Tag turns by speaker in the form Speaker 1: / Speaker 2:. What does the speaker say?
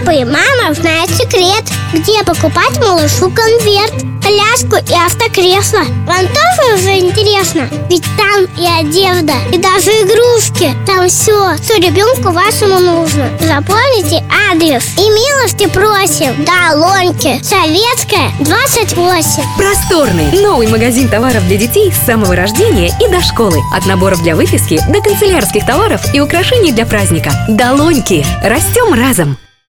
Speaker 1: Папа и мама знают секрет, где покупать малышу конверт, коляску и автокресло. Вам тоже уже интересно? Ведь там и одежда, и даже игрушки. Там все, что ребенку вашему нужно. Запомните адрес и милости просим. Долоньки, Советская, 28.
Speaker 2: Просторный, новый магазин товаров для детей с самого рождения и до школы. От наборов для выписки до канцелярских товаров и украшений для праздника. Долоньки. Растем разом.